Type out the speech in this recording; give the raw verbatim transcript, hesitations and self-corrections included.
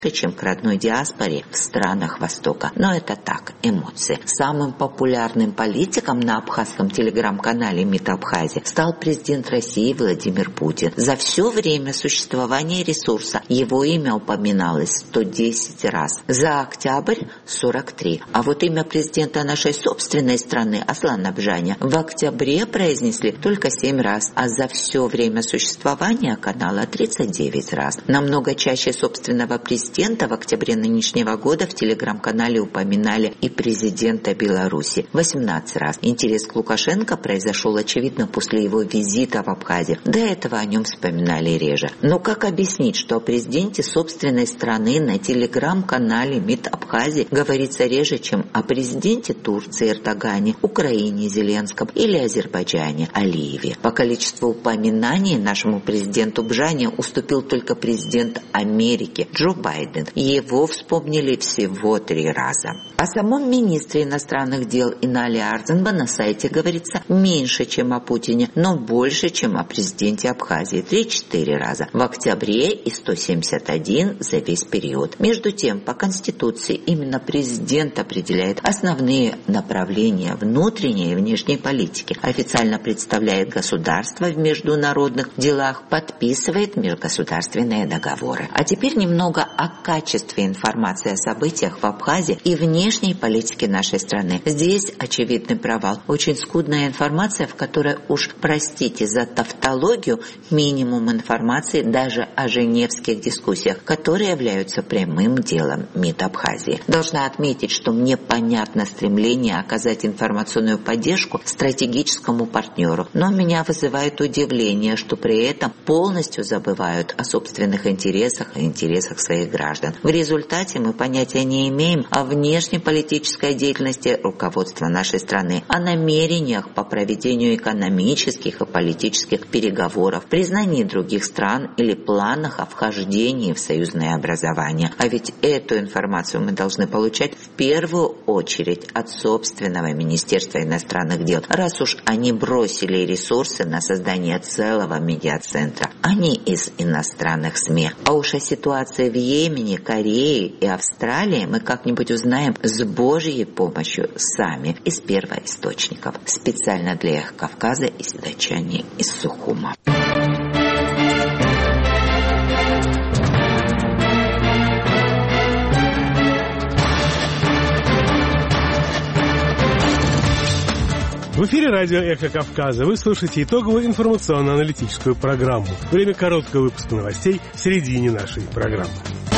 чем к родной диаспоре в странах Востока. Но это так, эмоции. Самым популярным политиком на абхазском телеграм-канале МИД Абхазии стал президент России Владимир Путин. За все время существования ресурса его имя упоминалось сто десять раз. За октябрь – сорок три. А вот имя президента нашей собственной страны Аслана Абжаня в октябре произнесли только семь раз, а за все время существования канала тридцать девять раз. Намного чаще собственного президента в октябре нынешнего года в телеграм-канале упоминали и президента Беларуси восемнадцать раз. Интерес к Лукашенко произошел, очевидно, после его визита в Абхазию. До этого о нем вспоминали реже. Но как объяснить, что о президенте собственной страны на телеграм-канале МИД Абхазии говорится реже, чем о президенте Турции Эрдогане, Украине Зеленском или Азербайджане Алиеве? По количеству упоминаний нашему президенту Бжане уступил только президент Америки Джо Байден. Его вспомнили всего три раза. О самом министре иностранных дел Иналии Ардзинба на сайте говорится меньше, чем о Путине, но больше, чем о президенте Абхазии. три-четыре раза. В октябре и сто семьдесят один за весь период. Между тем, по Конституции именно президент определяет основные направления внутренней и внешней политики, официально представляет государство в международных делах, подписывает межгосударственные договоры. А теперь немного о качестве информации о событиях в Абхазии и внешней политике нашей страны. Здесь очевидный провал. Очень скудная информация, в которой, уж простите за тавтологию, минимум информации даже о женевских дискуссиях, которые являются прямым делом МИД Абхазии. Должна отметить, что мне понятно стремление оказать информационную поддержку стратегическому партнеру, но меня вызывает удивление, что при этом полностью забывают о собственных интересах и интересах своих граждан. В результате мы понятия не имеем о внешнеполитической деятельности руководства нашей страны, о намерениях по проведению экономических и политических переговоров, признании других стран или планах о вхождении в союзное образование. А ведь эту информацию мы должны получать в первую очередь от собственного Министерства иностранных дел, раз уж они бросили ресурсы на создание целого медиацентра, а не из иностранных СМИ. А уж о ситуации в Йемене, Корее и Австралии мы как-нибудь узнаем с Божьей помощью сами из первоисточников. Специально для Эхо Кавказа из датчане из Сухума. В эфире радио «Эхо Кавказа». Вы слушаете итоговую информационно-аналитическую программу. Время короткого выпуска новостей в середине нашей программы.